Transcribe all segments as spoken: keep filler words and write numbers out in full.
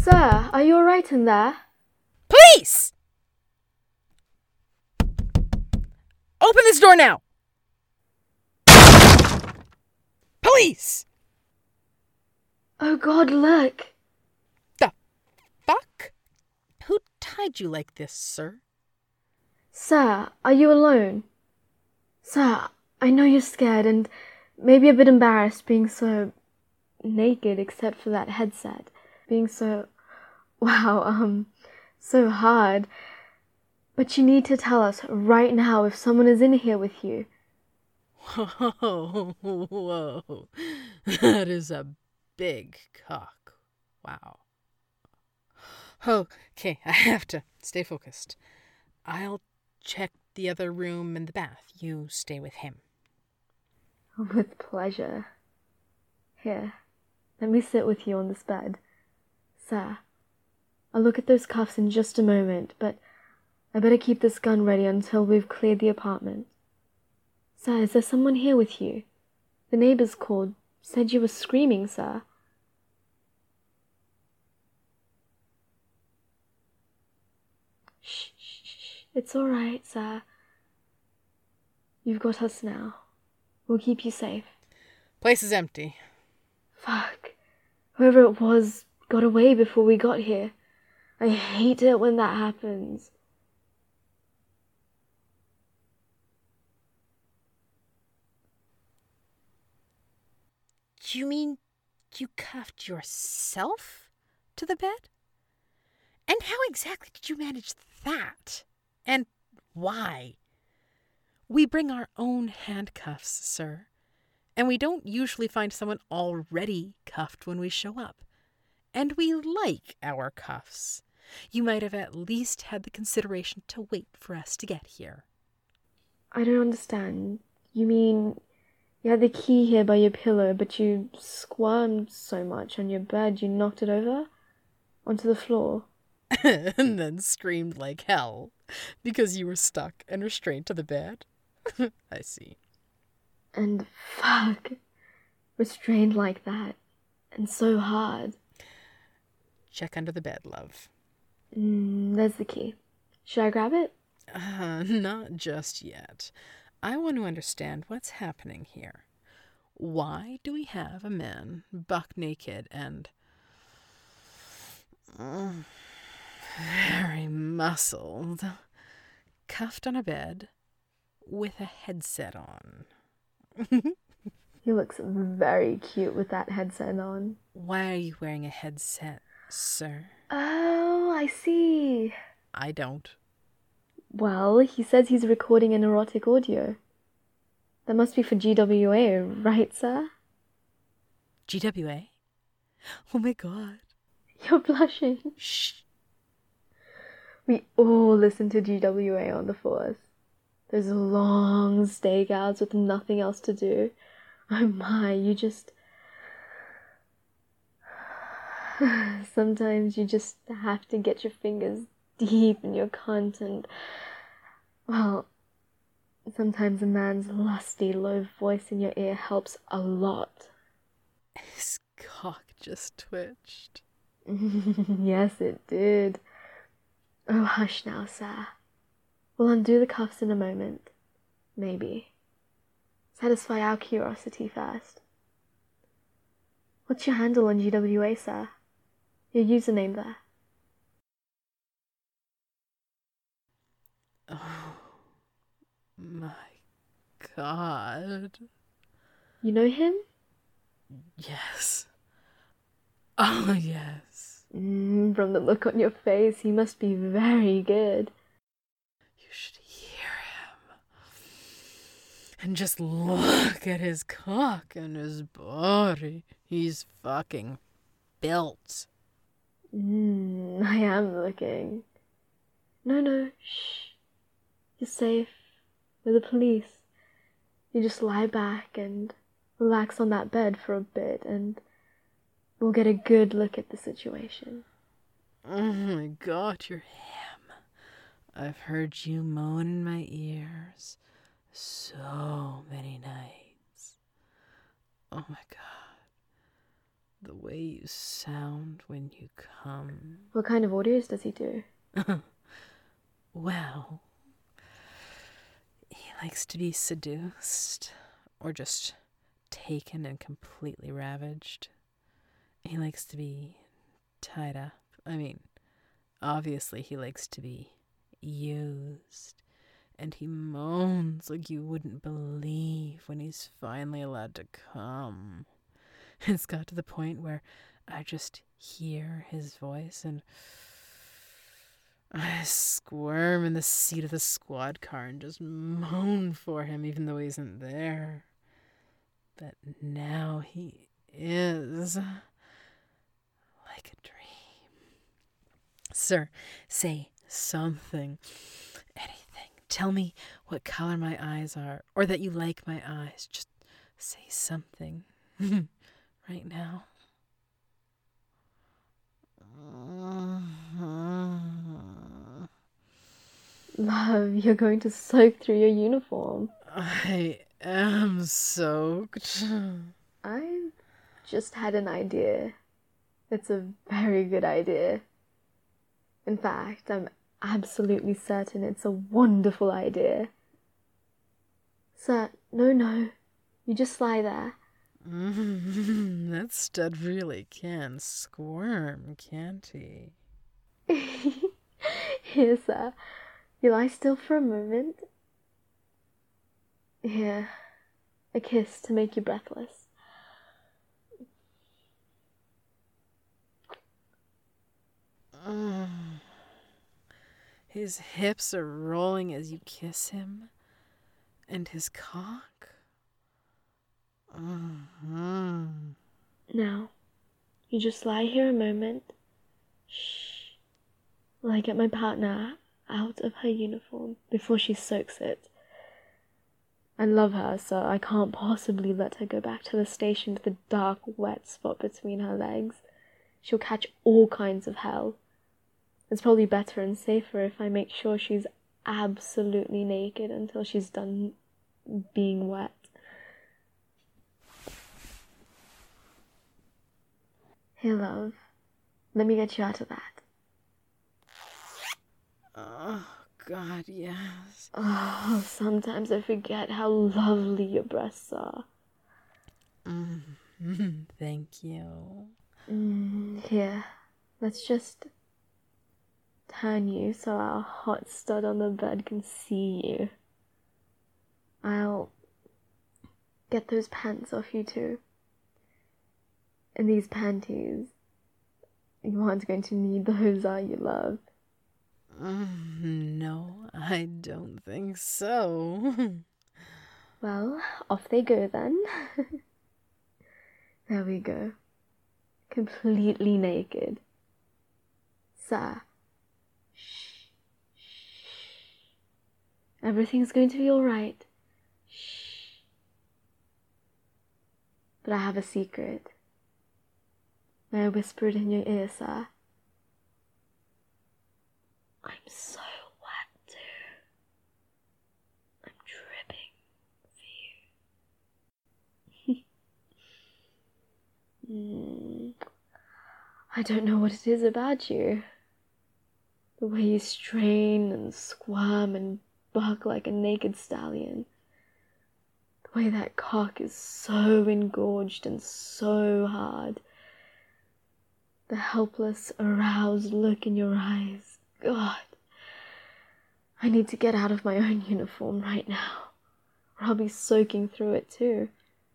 Sir, are you alright in there? Police! Open this door now! Police! Oh God, look! The fuck? Who tied you like this, sir? Sir, are you alone? Sir, I know you're scared and maybe a bit embarrassed being so naked except for that headset. Being so, wow, um, so hard. But you need to tell us right now if someone is in here with you. Whoa, whoa. That is a big cock. Wow. Okay, I have to stay focused. I'll check the other room and the bath. You stay with him. With pleasure. Here, let me sit with you on this bed. Sir, I'll look at those cuffs in just a moment, but I better keep this gun ready until we've cleared the apartment. Sir, is there someone here with you? The neighbors called, said you were screaming, sir. Shh, shh, shh. It's all right, sir. You've got us now. We'll keep you safe. Place is empty. Fuck. Whoever it was got away before we got here. I hate it when that happens. You mean you cuffed yourself to the bed? And how exactly did you manage that? And why? We bring our own handcuffs, sir. And we don't usually find someone already cuffed when we show up. And we like our cuffs. You might have at least had the consideration to wait for us to get here. I don't understand. You mean you had the key here by your pillow, but you squirmed so much on your bed you knocked it over? Onto the floor? And then screamed like hell because you were stuck and restrained to the bed? I see. And fuck, restrained like that, and so hard. Check under the bed, love. Mm, there's the key. Should I grab it? Uh, not just yet. I want to understand what's happening here. Why do we have a man buck naked and uh, very muscled, cuffed on a bed with a headset on? He looks very cute with that headset on. Why are you wearing a headset, sir? Oh, I see. I don't. Well, he says he's recording an erotic audio. That must be for G W A, right, sir? G W A? Oh my god. You're blushing. Shh. We all listen to G W A on the force. Those long stakeouts with nothing else to do. Oh my, you just... Sometimes you just have to get your fingers deep in your cunt and... Well, sometimes a man's lusty, low voice in your ear helps a lot. His cock just twitched. Yes, it did. Oh, hush now, sir. We'll undo the cuffs in a moment. Maybe. Satisfy our curiosity first. What's your handle on G W A, sir? Your username there. Oh my god. You know him? Yes. Oh, yes. Mm, from the look on your face, he must be very good. You should hear him. And just look at his cock and his body. He's fucking built. Mm, I am looking. No, no, shh. You're safe. We're the police. You just lie back and relax on that bed for a bit and we'll get a good look at the situation. Oh my god, you're him. I've heard you moan in my ears so many nights. Oh my god. the way you sound when you come. What kind of audios does he do? Well, he likes to be seduced or just taken and completely ravaged. He likes to be tied up. I mean, obviously he likes to be used. And he moans like you wouldn't believe when he's finally allowed to come. It's got to the point where I just hear his voice and I squirm in the seat of the squad car and just moan for him even though he isn't there. But now he is like a dream. Sir, say something, anything. Tell me what color my eyes are, or that you like my eyes. Just say something right now. Love, you're going to soak through your uniform. I am soaked. I just had an idea. It's a very good idea. In fact, I'm absolutely certain it's a wonderful idea. Sir, no, no. You just lie there. Mm, that stud really can squirm, can't he? Here, sir. You lie still for a moment. Here. A kiss to make you breathless. Mm. His hips are rolling as you kiss him. And his cock. Mm-hmm. Now, you just lie here a moment. Shh. While I get my partner out of her uniform before she soaks it. I love her, so I can't possibly let her go back to the station to the dark, wet spot between her legs. She'll catch all kinds of hell. It's probably better and safer if I make sure she's absolutely naked until she's done being wet. Here, love. Let me get you out of that. Oh, God, yes. Oh, sometimes I forget how lovely your breasts are. Mm-hmm. Thank you. Mm, here, let's just turn you so our hot stud on the bed can see you. I'll get those pants off you too. And these panties. You aren't going to need those, are you, love? Mm, no, I don't think so. Well, off they go then. There we go. Completely naked. Sir. Shh. Shh. Everything's going to be alright. Shh. But I have a secret. May I whisper it in your ear, sir? I'm so wet too. I'm dripping for you. mm. I don't know what it is about you. The way you strain and squirm and buck like a naked stallion. The way that cock is so engorged and so hard. The helpless, aroused look in your eyes. God. I need to get out of my own uniform right now, or I'll be soaking through it too.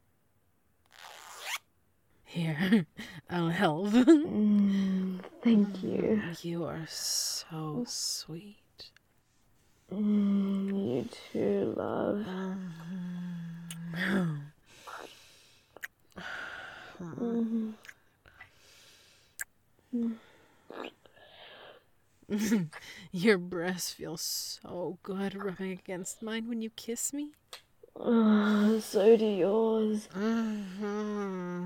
Here, I'll help. Mm, thank you. You are so sweet. Mm, you too, love. Mm. Your breasts feel so good rubbing against mine when you kiss me. Oh, so do yours. Mm-hmm.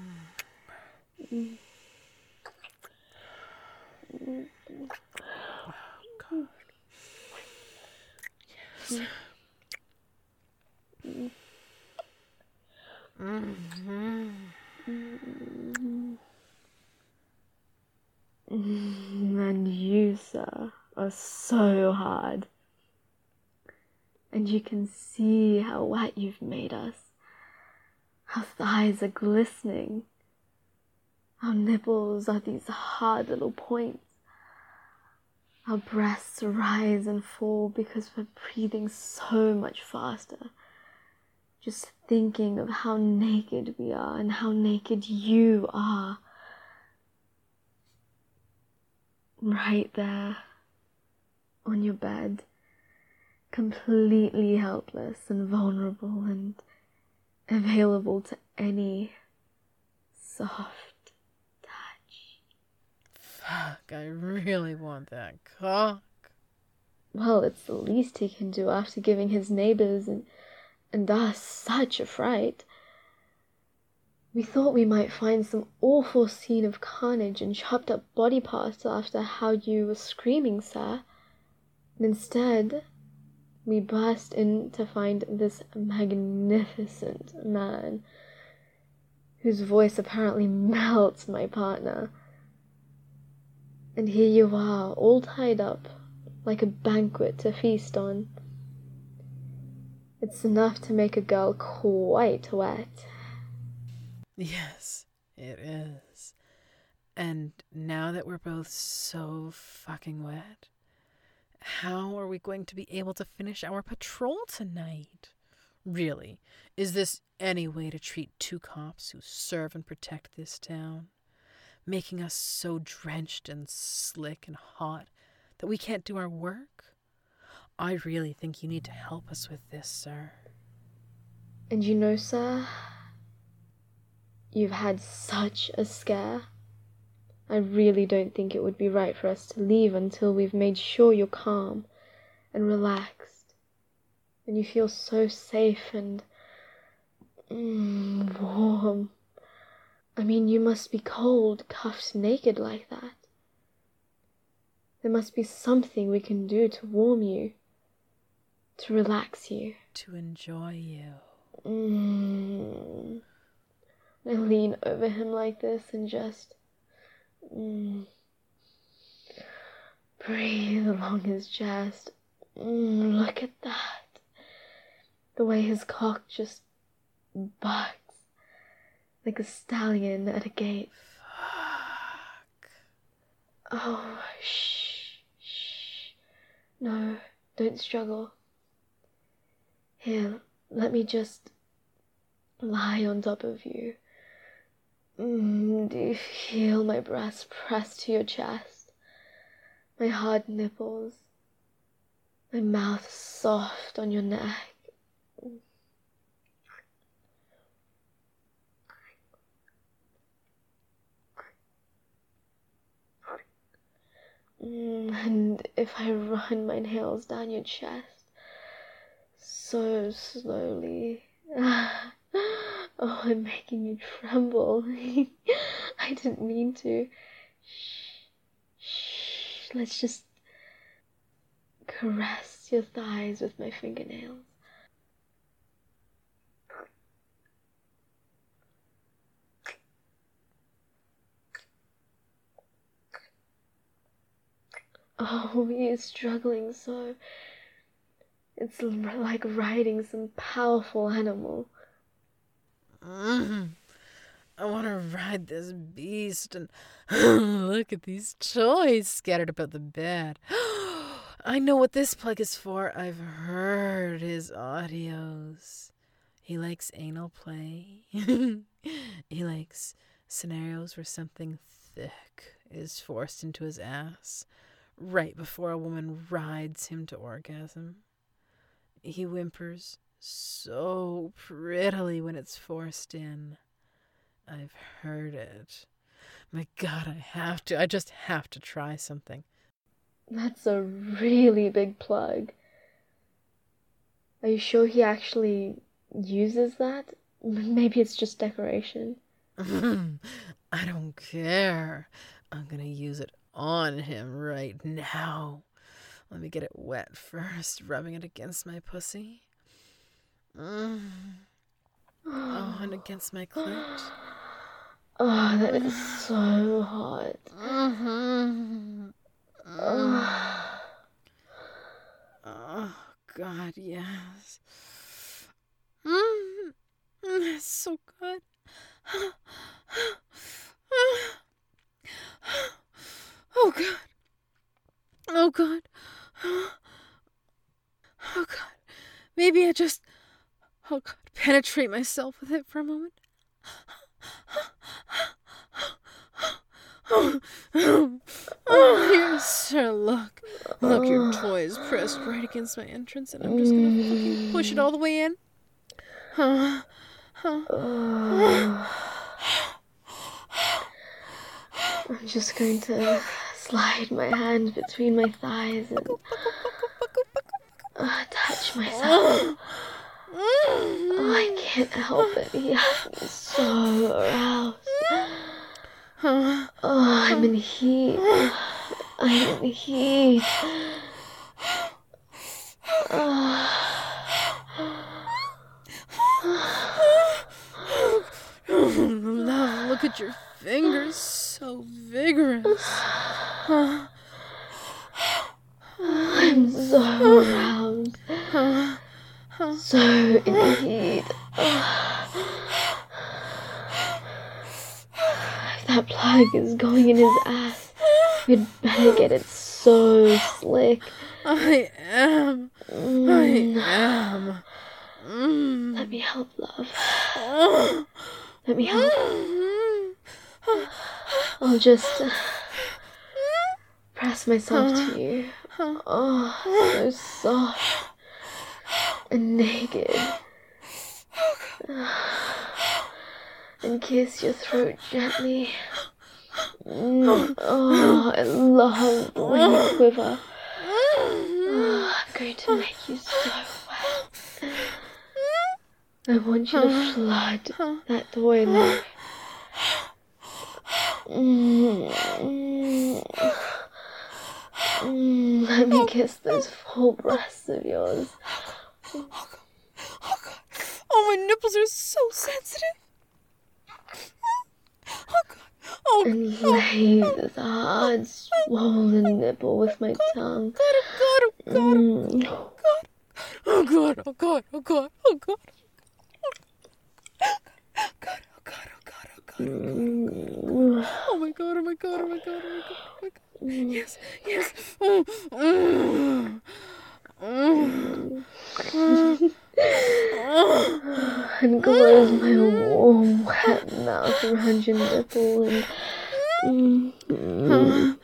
Mm. Oh, God. Yes. Mm. Mm-hmm. Mm. Mm, and you, sir, are so hard. And you can see how wet you've made us. Our thighs are glistening. Our nipples are these hard little points. Our breasts rise and fall because we're breathing so much faster. Just thinking of how naked we are and how naked you are. Right there, on your bed, completely helpless and vulnerable and available to any soft touch. Fuck, I really want that cock. Well, it's the least he can do after giving his neighbors and, and us such a fright. We thought we might find some awful scene of carnage and chopped up body parts after how you were screaming, sir. And instead, we burst in to find this magnificent man, whose voice apparently melts my partner. And here you are, all tied up, like a banquet to feast on. It's enough to make a girl quite wet. Yes, it is. And now that we're both so fucking wet, how are we going to be able to finish our patrol tonight? Really, is this any way to treat two cops who serve and protect this town? Making us so drenched and slick and hot that we can't do our work? I really think you need to help us with this, sir. And you know, sir, you've had such a scare. I really don't think it would be right for us to leave until we've made sure you're calm and relaxed, and you feel so safe and mm, warm. I mean, you must be cold, cuffed naked like that. There must be something we can do to warm you, to relax you. To enjoy you. Mm. I lean over him like this and just mm, breathe along his chest. Mm, look at that. The way his cock just bucks like a stallion at a gate. Fuck. Oh, shh, shh. No, don't struggle. Here, let me just lie on top of you. Mm, do you feel my breast pressed to your chest? My hard nipples? My mouth soft on your neck? Mm, and if I run my nails down your chest, so slowly. Oh, I'm making you tremble. I didn't mean to. Shh, shh. Let's just caress your thighs with my fingernails. Oh, he is struggling so. It's like riding some powerful animal. Mm. I want to ride this beast and look at these toys scattered about the bed. I know what this plug is for. I've heard his audios. He likes anal play. He likes scenarios where something thick is forced into his ass right before a woman rides him to orgasm. He whimpers so prettily when it's forced in. I've heard it. My God, I have to. I just have to try something. That's a really big plug. Are you sure he actually uses that? Maybe it's just decoration. I don't care. I'm gonna use it on him right now. Let me get it wet first, rubbing it against my pussy. Mm. Oh, and against my clit. Oh, that is so hot. Mm-hmm. God, yes. Mm, mm, it's so good. Oh, God. Oh, God. Oh, God. Maybe I just, oh, God, penetrate myself with it for a moment. Oh, oh, oh, here, sir, look. Look, your toy is pressed right against my entrance, and I'm just gonna fucking push it all the way in. Uh, uh, I'm just going to slide my hand between my thighs and uh, touch myself. Oh, I can't help it. Yeah, I'm so aroused. Oh, I'm in heat. I'm in heat. Oh. Love, look at your fingers, so vigorous. I'm so aroused. So in heat. If that plug is going in his ass, we'd better get it so slick. I am. Mm. I am. Mm. Let me help, love. Let me help. I'll just uh, press myself to you. Oh, so soft and naked. And kiss your throat gently. Mm. Oh, I love when you quiver. Oh, I'm going to make you so wet. I want you to flood that toy, love. Mm. Mm. Mm. Let me kiss those full breasts of yours. Oh, God. Oh, God. Oh, my nipples are so sensitive. Oh, God. Oh, And oh, lay oh, this hard, swollen nipple with my tongue. God, oh, God, oh, God, Mm. oh, God. Oh, God, oh, God, oh, God, oh, God. Oh, God, oh, God, oh, God, oh, God. Mm. Oh, my God, oh, my God, oh, my God, oh, my God, oh, my God. Yes, yes. Mm, mm, mm. And close my warm, wet mouth around your nipple and mm, mm.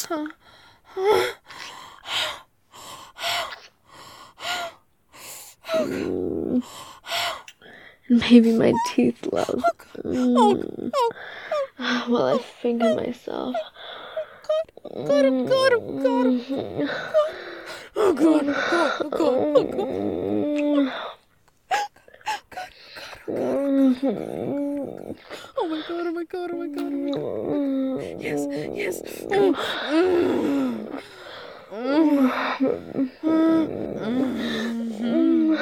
Mm. And maybe my teeth, love. Mm. While I finger myself. God, oh, God, oh, God, oh, God. Oh, God, oh, God, oh, God, oh, God. Oh, my God, oh, my God, oh, my God, oh, my God. Yes, yes. Mm, mm. Mm. Mm.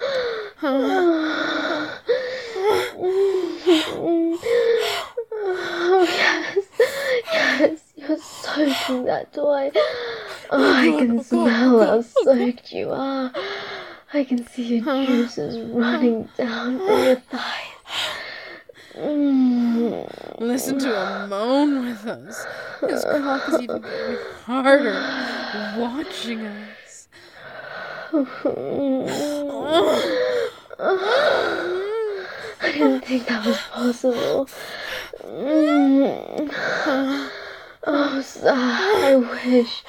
Oh, yes, yes, you're soaking that toy. Oh, I can smell how soaked you are. I can see your juices running down from your thighs. Mm. Listen to him moan with us. His cock is even getting harder, watching us. I didn't think that was possible. Mm. Oh, sir, I wish.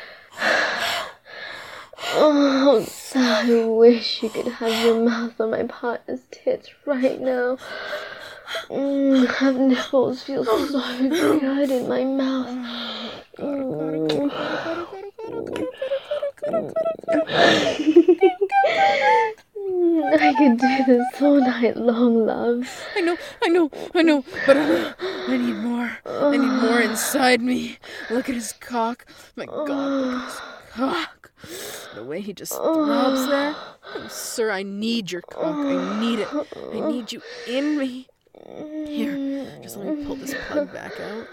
Oh, sir, I wish you could have your mouth on my partner's tits right now. Mm, have nipples feel so good in my mouth. Mm. I could do this all night long, love. I know, I know, I know, but uh, I need more. I need more inside me. Look at his cock. My God, look at his cock. The way he just throbs there. Oh, sir, I need your cock. I need it. I need you in me. Here, just let me pull this plug back out.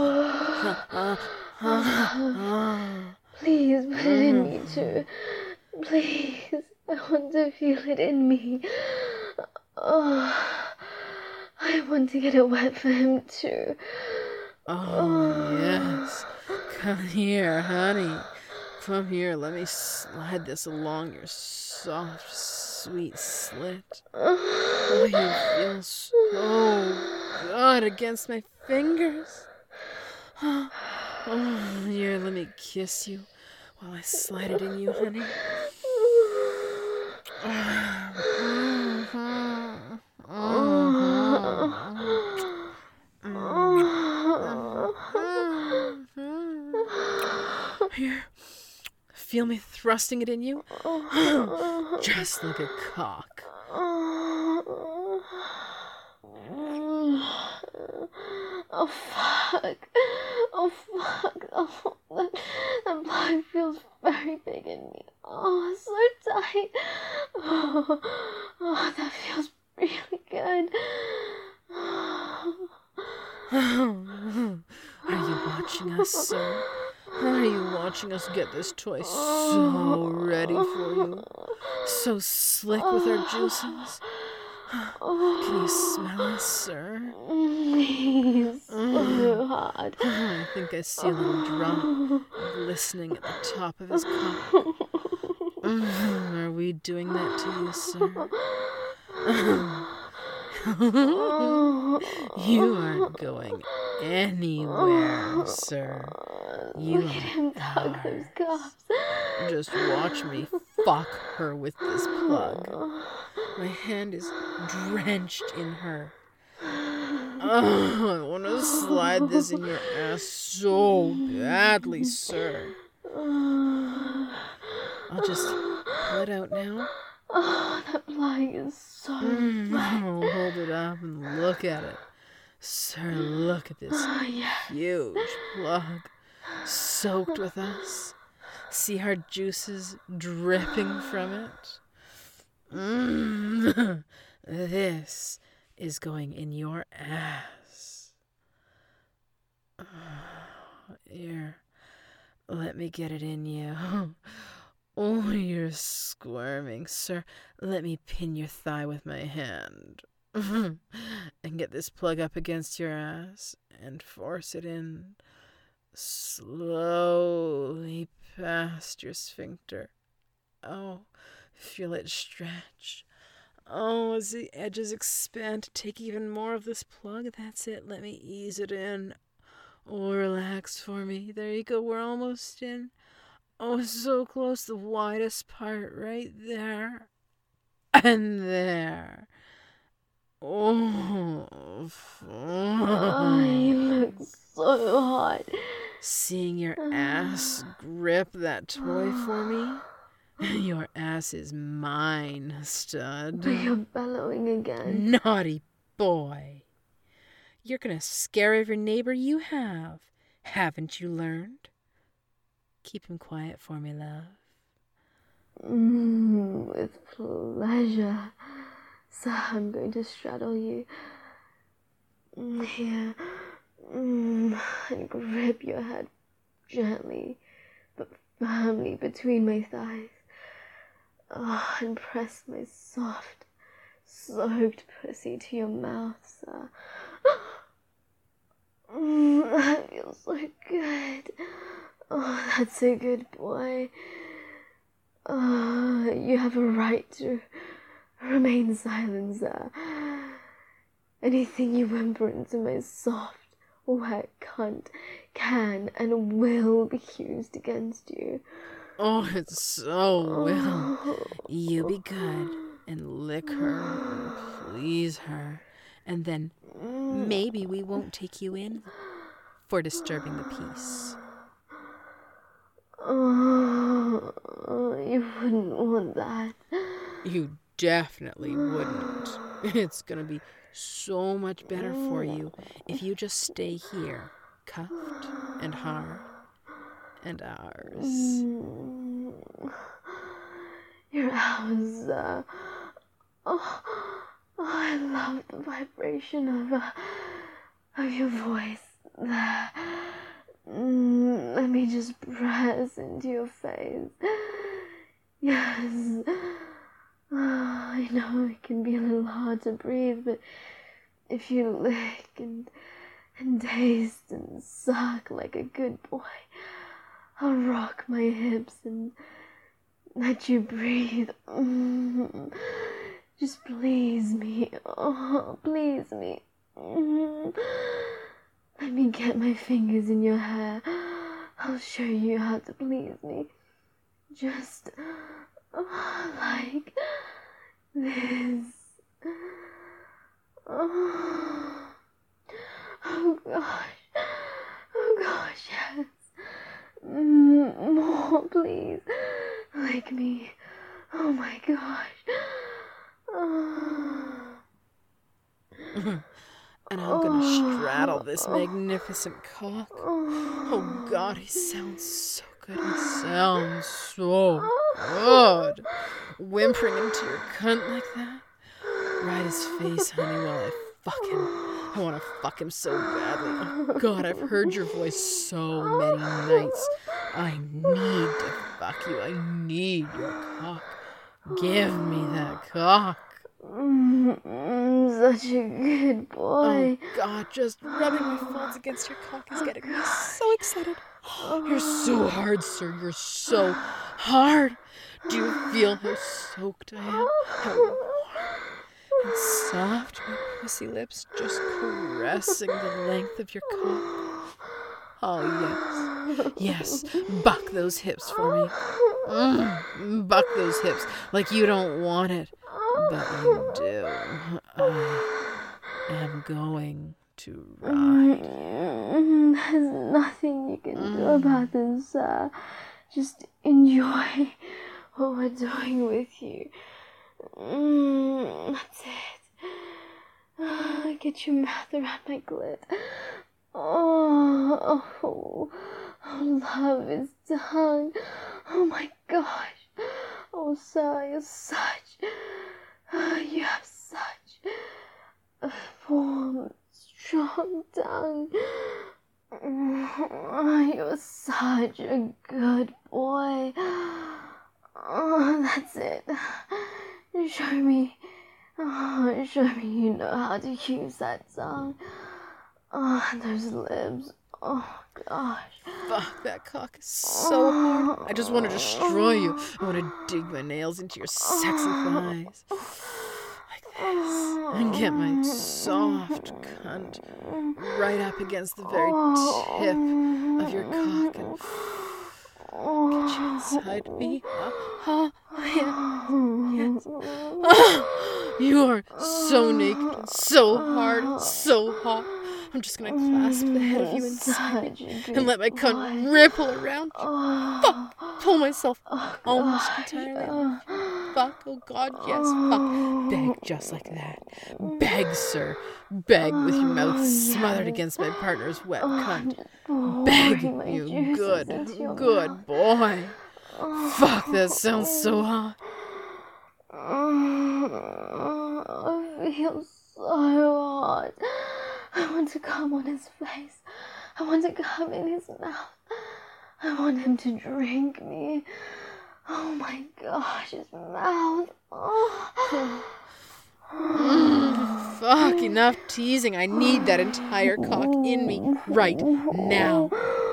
Please, but I didn't need to. Please, I want to feel it in me. Oh, I want to get it wet for him too. Oh, yes. Come here, honey. Come here, let me slide this along your soft, sweet slit. Oh, you feel so good against my fingers. Oh, here, let me kiss you while I slide it in you, honey. Here, feel me thrusting it in you? Just like a cock. Oh, fuck. Oh, fuck. Oh, that, that blood feels very big in me. Oh, so tight. Oh, oh, that feels really good. Are you watching us, sir? Are you watching us get this toy so ready for you? So slick with our juices? Can you smell us, sir? He's so hard. I think I see a little drop glistening at the top of his cock. Are we doing that to you, sir? You aren't going anywhere, sir. You Look at him tug those cuffs. Just watch me fuck her with this plug. My hand is drenched in her. Oh, I want to slide this in your ass so badly, sir. I'll just pull it out now. Oh, that plug is so Mm, wet. oh, hold it up and look at it. Sir, look at this Oh, yeah. huge plug soaked with us. See our juices dripping from it? Mm. This is going in your ass. Here, let me get it in you. Oh, you're squirming, sir. Let me pin your thigh with my hand. And get this plug up against your ass and force it in slowly past your sphincter. Oh, feel it stretch. Oh, as the edges expand to take even more of this plug. That's it. Let me ease it in. Oh, relax for me. There you go. We're almost in. Oh, so close. The widest part right there. And there. Oh. Oh, you look so hot. Seeing your ass grip that toy for me? Your ass is mine, stud. But you're bellowing again. Naughty boy. You're gonna scare every neighbor you have. Haven't you learned? Keep him quiet for me, love. Mm, with pleasure. So I'm going to straddle you. Mm, here. Mm, and grip your head gently, but firmly between my thighs. Oh, and press my soft, soaked pussy to your mouth, sir. Mm, that feels so good. Oh, that's a good boy. Oh, you have a right to remain silent, sir. Anything you whimper into my soft, wet cunt can and will be used against you. Oh, it so will. You be good and lick her and please her, and then maybe we won't take you in for disturbing the peace. Oh, you wouldn't want that. You definitely wouldn't. It's gonna be so much better for you if you just stay here, cuffed and hard, and ours. You're ours, uh, oh, oh, I love the vibration of, uh, of your voice there. Mm, let me just press into your face. Yes. Ah, I know it can be a little hard to breathe, but if you lick and, and taste and suck like a good boy, I'll rock my hips and let you breathe. Mm. Just please me. Oh, please me. Mm. Let me get my fingers in your hair. I'll show you how to please me. Just oh, like this. Oh, oh gosh. Oh gosh, yes. Mm, more, please. Like me. Oh my gosh. Oh. And I'm gonna straddle this magnificent cock. Oh God, he sounds so good. He sounds so good. Whimpering into your cunt like that. Ride his face, honey, while I fuck him. I wanna fuck him so badly. Oh God, I've heard your voice so many nights. I need to fuck you. I need your cock. Give me that cock. Mm, such a good boy. Oh God, just rubbing my folds against your cock is getting me so excited. You're so hard, sir. You're so hard. Do you feel how soaked I am? How warm and soft my pussy lips just caressing the length of your cock? Oh, yes. Yes, buck those hips for me. Mm, buck those hips like you don't want it. But you do. I am going to ride. Mm, there's nothing you can mm. do about this. Uh, just enjoy what we're doing with you. Mm, that's it. Uh, get your mouth around my clit. Oh, oh, oh, love is done. Oh my gosh. Oh, sir, you're such... You have such a warm, strong tongue. Oh, you're such a good boy. Oh, that's it. Show me. Oh, show me you know how to use that tongue. Oh, those lips. Oh, gosh. Fuck, that cock is so hard. I just want to destroy you. I want to dig my nails into your sexy thighs. Like this. And get my soft cunt right up against the very tip of your cock and get you inside me. Oh, oh, yeah. Yes. Oh, you are so naked, so hard, and so hot. I'm just gonna clasp the head of you inside me and let my cunt boy. ripple around you. Fuck, pull myself oh, almost entirely. Fuck, oh God, yes, fuck. Beg just like that. Beg, sir. Beg with your mouth smothered against my partner's wet cunt. Beg, you good, good boy. Fuck, that sounds so hot. I feel so hot. I want to come on his face. I want to come in his mouth. I want him to drink me. Oh my gosh, his mouth. Oh. Mm, fuck, enough teasing. I need that entire cock in me right now.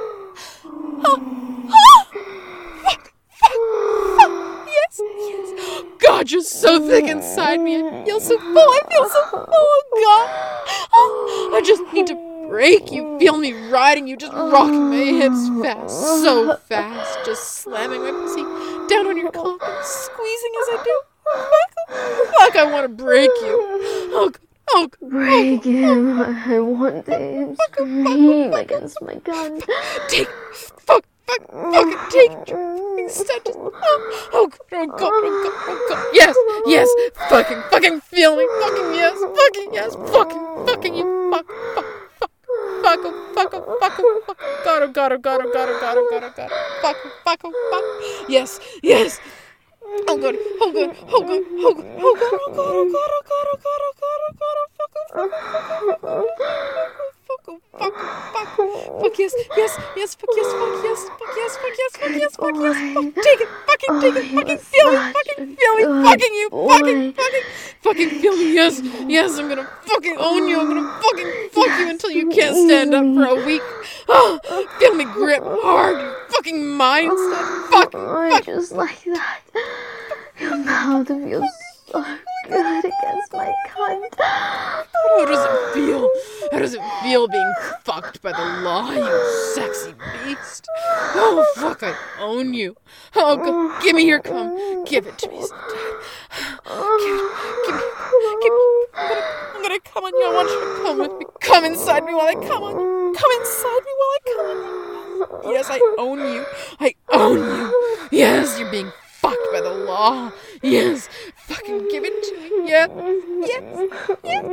Oh, oh, fuck, fuck, fuck. Yes, yes. God, you're so thick inside me. I feel so full. I feel so full. Oh, God. Oh, I just need to break you. Feel me riding you, just rocking my hips fast. So fast. Just slamming my pussy down on your cock and squeezing as I do. Fuck, fuck, I want to break you. Oh, God. Oh, God. Break oh, him. Oh, I want him to scream against my gun. Take, fuck, fuck, fucking take it. Instead, just, oh, oh, God, oh, God, oh, God, oh, God. Yes, yes, fucking, fucking feel me. Fucking yes, fucking yes, fucking, fucking you, fuck, fuck, fuck. Fuck, oh, fuck, oh, fuck, oh, fuck, oh, God, oh, God, oh, God, oh, God, oh, God, oh, God, oh, God, oh, fuck, oh, fuck, oh, fuck. Yes, yes. Oh God, oh God, oh God, oh God, oh God, oh God, oh God, oh God, oh God, oh God, oh God, oh fuck, oh fuck, oh fuck, oh fuck, oh, fuck, fuck, fuck yes, yes, yes, fuck yes, fuck yes, fuck yes, fuck yes, fuck yes, fuck yes, fuck, take it, fucking take it, fucking feel me, fucking feel me, fucking you, fucking, fucking, fucking feel me, yes, yes, I'm gonna fucking own you, I'm gonna fucking fuck you until you can't stand up for a week. Oh, feel me grip hard, you fucking mindset, fucking, Oh, just like that. Your mouth feels so good against my cunt. How does it feel? How does it feel being fucked by the law, you sexy beast? Oh, fuck, I own you. Oh, go, give me your cum. Give it to me. Give it, give me, give me, I'm gonna, I'm gonna come on you. I want you to come with me. Come inside me while I come on you. Come inside me while I come on you. Yes, I own you. I own you. Yes, you're being fucked by the law. Yes, fucking give it to me. Yeah, yes, yes.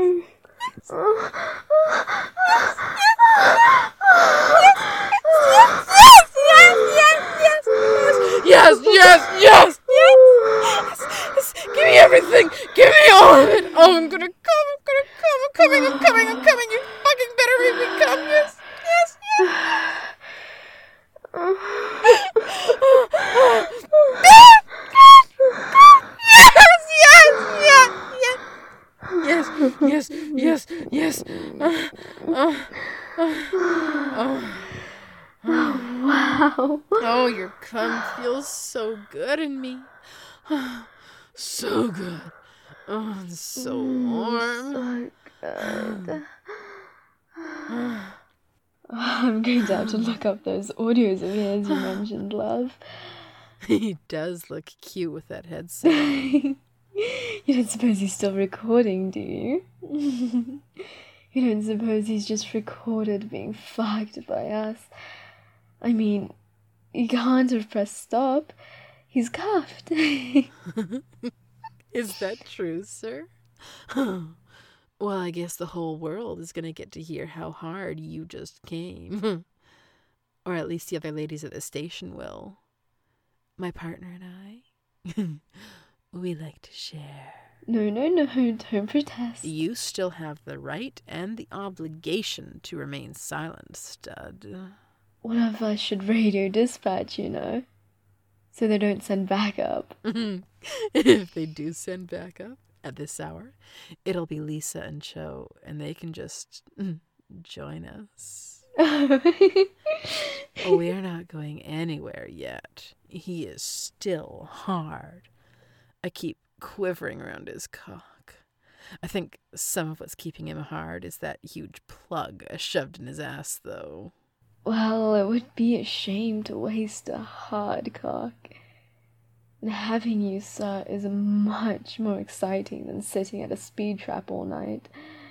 Yes, yes, yes, yes, yes, yes. Give me everything. Give me all of it. Oh, I'm gonna come. I'm gonna come. I'm coming. I'm coming. I'm coming. You fucking better make me come. Yes, yes, yes. Yes, yes, yes, yes. Uh, uh, uh, oh. Wow. Oh, your cum feels so good in me. So good. Oh, it's so warm. So good. I'm going to have to look up those audios of his you mentioned, love. He does look cute with that headset. You don't suppose he's still recording, do you? You don't suppose he's just recorded being fucked by us? I mean, you can't have pressed stop. He's cuffed. Is that true, sir? Well, I guess the whole world is going to get to hear how hard you just came. Or at least the other ladies at the station will. My partner and I, we like to share. No, no, no, don't protest. You still have the right and the obligation to remain silent, stud. What if I should radio dispatch, you know? So they don't send backup. If they do send backup at this hour, it'll be Lisa and Cho, and they can just join us. Oh, we're not going anywhere yet. He is still hard. I keep quivering around his cock. I think some of what's keeping him hard is that huge plug I shoved in his ass, though. Well, it would be a shame to waste a hard cock. And having you, sir, is much more exciting than sitting at a speed trap all night.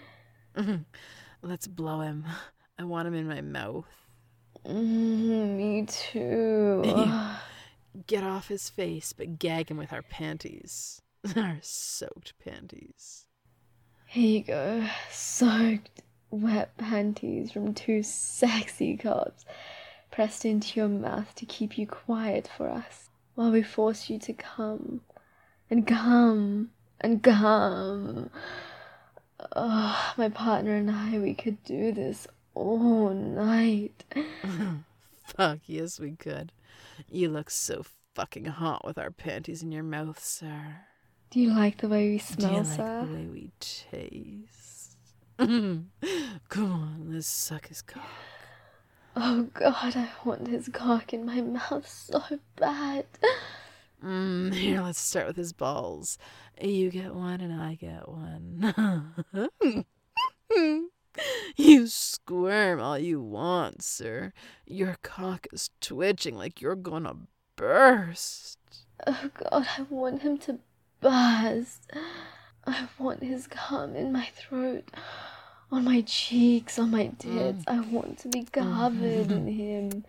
Let's blow him. I want him in my mouth. Mm, me too. Get off his face, but gag him with our panties. Our soaked panties. Here you go. Soaked, wet panties from two sexy cocks pressed into your mouth to keep you quiet for us, while we force you to come, and come, and come. Oh, my partner and I, we could do this all night. Fuck, yes we could. You look so fucking hot with our panties in your mouth, sir. Do you like the way we smell, Do you sir? like the way we taste? Come on, let's suck his cock. Oh God, I want his cock in my mouth so bad. Mm, here, let's start with his balls. You get one and I get one. You squirm all you want, sir. Your cock is twitching like you're gonna burst. Oh God, I want him to burst. I want his cum in my throat, on my cheeks, on my tits. Mm. I want to be covered mm-hmm. in him.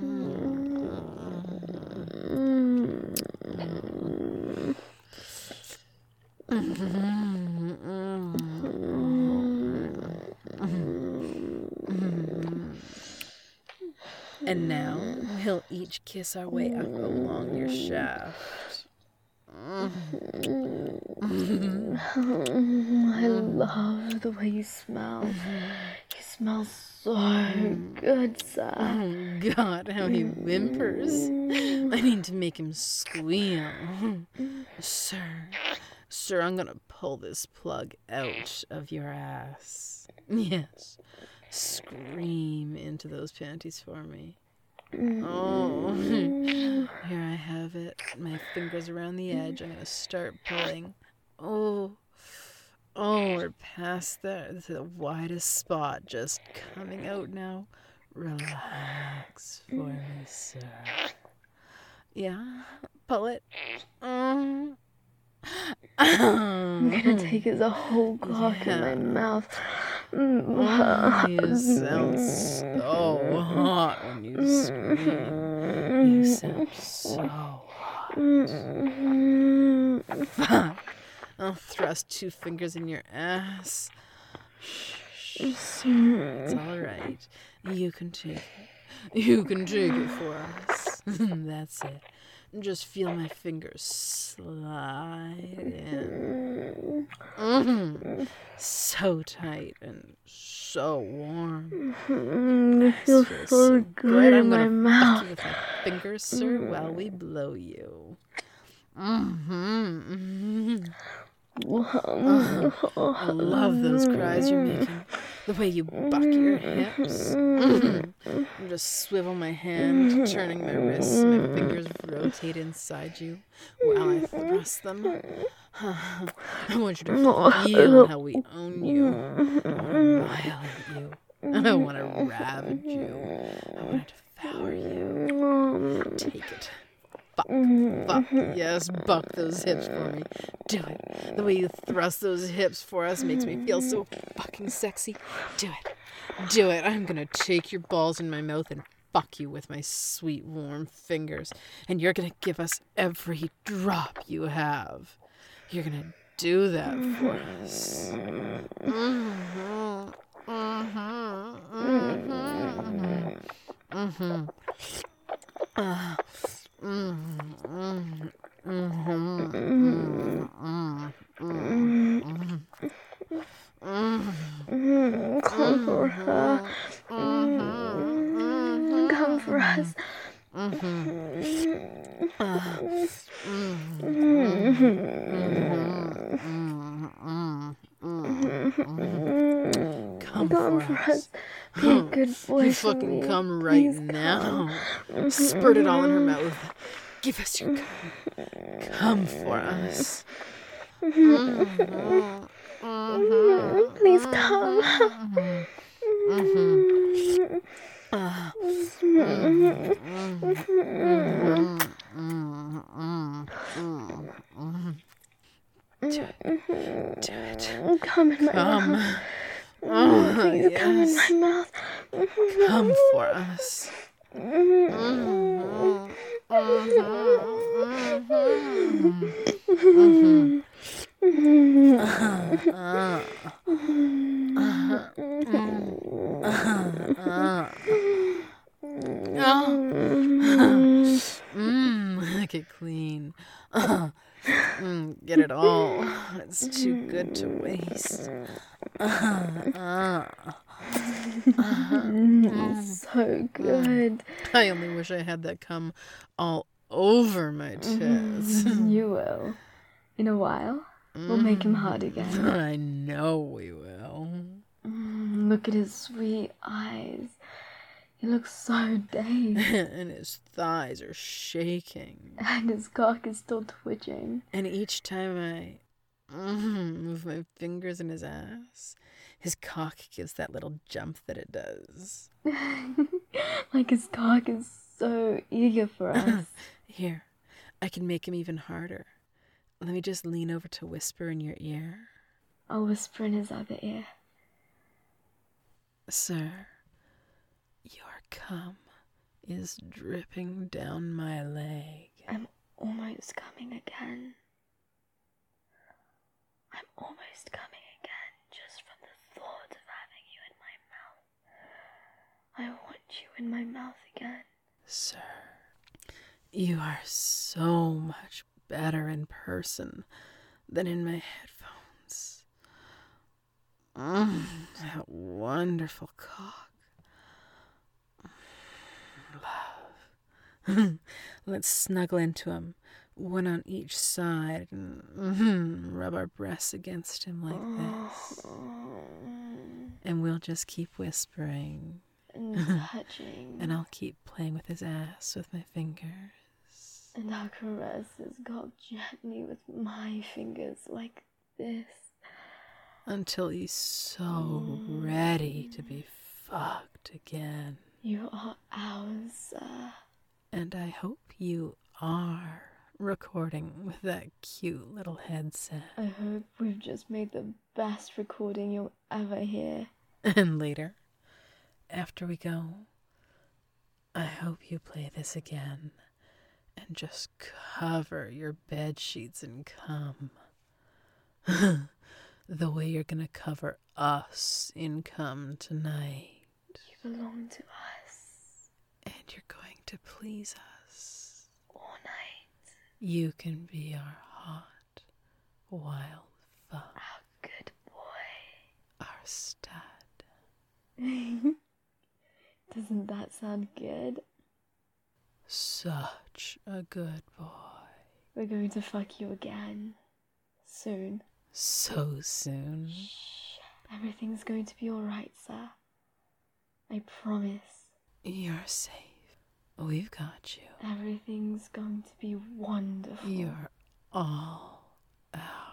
And now we'll each kiss our way up along your shaft. I love the way you smell. You smells so good, sir. Oh, God, how he whimpers. I need to make him squeal. Sir, sir, I'm gonna pull this plug out of your ass. Yes, scream into those panties for me. Oh, here I have it. My fingers around the edge. I'm gonna start pulling. Oh, oh, we're past the, the widest spot. Just coming out now. Relax for me, sir. Yeah, pull it. Mm. I'm gonna take his whole cock Yeah. in my mouth. Oh, you sound so hot when you scream. You sound so hot. Fuck. I'll thrust two fingers in your ass. Shh, it's all right. You can take it. You can take it for us. That's it. Just feel my fingers slide in. Mm-hmm. So tight and so warm. It feels Feels so good I'm in my gonna mouth. fuck you with my fingers, sir, while we blow you. Mm-hmm. Mm-hmm. Oh, I love those cries you're making. The way you buck your hips. Mm-hmm. I'm just swivel my hand, turning my wrists, my fingers rotate inside you while I thrust them. I want you to feel how we own you. I want to violate you. I want to ravage you. I want to devour you. Take it. Fuck, fuck, yes, buck those hips for me. Do it. The way you thrust those hips for us makes me feel so fucking sexy. Do it. Do it. I'm gonna take your balls in my mouth and fuck you with my sweet warm fingers. And you're gonna give us every drop you have. You're gonna do that for us. Mm-hmm. Mm-hmm. Mm-hmm. Mm-hmm. Uh, Mm-hmm. Mm-hmm. Mm-hmm. Mm-hmm. Come for her. Come for us. Come, Come for for us. us. Be a good boy You for fucking me. come right Please now. Spurt it all in her mouth. Give us your cum. Come for us. Mm-hmm. Mm-hmm. Please come. Mm-hmm. Uh, mm-hmm. Mm-hmm. Do it. Do it. Come in my Come. mouth. Oh, Please come in yes. my mouth. Come for us. Mm-hmm. Mm-hmm. Mm-hmm. Uh, uh, uh, uh, uh. Mmm, lick it clean. Uh, mm, get it all. It's too good to waste. Uh, uh, uh, So good. I only wish I had that cum all over my tits. You will. In a while, we'll make him hard again. I know we will. Mm, look at his sweet eyes. He looks so dazed. And his thighs are shaking. And his cock is still twitching. And each time I mm, move my fingers in his ass, his cock gives that little jump that it does. Like his cock is so eager for us. Here, I can make him even harder. Let me just lean over to whisper in your ear. I'll whisper in his other ear. Sir, your cum is dripping down my leg. I'm almost coming again. I'm almost coming again just from the thought of having you in my mouth. I want you in my mouth again. Sir, you are so much better in person than in my headphones. Mm, that wonderful cock. Love. Let's snuggle into him, one on each side, and mm, rub our breasts against him like this. And we'll just keep whispering. And touching. And I'll keep playing with his ass with my fingers. And I'll caress his cock gently with my fingers like this. Until he's so ready to be fucked again. You are ours, sir. And I hope you are recording with that cute little headset. I hope we've just made the best recording you'll ever hear. And later, after we go, I hope you play this again and just cover your bed sheets in cum. The way you're gonna cover us in cum tonight. You belong to us. And you're going to please us. All night. You can be our hot, wild fuck. Our good boy. Our stud. Doesn't that sound good? Such a good boy. We're going to fuck you again. Soon. So soon. Shh. Everything's going to be alright, sir. I promise. You're safe. We've got you. Everything's going to be wonderful. You're all ours.